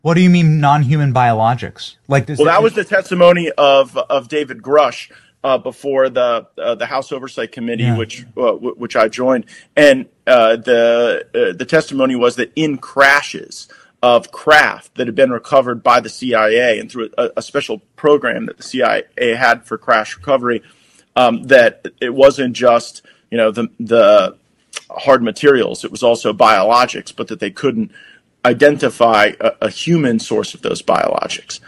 What do you mean non-human biologics? Like this? Well, that was the testimony of David Grush before the House Oversight Committee, Yeah. which I joined, and the testimony was that in crashes of craft that had been recovered by the CIA and through a special program that the CIA had for crash recovery, that it wasn't just the hard materials; it was also biologics, but that they couldn't identify a human source of those biologics.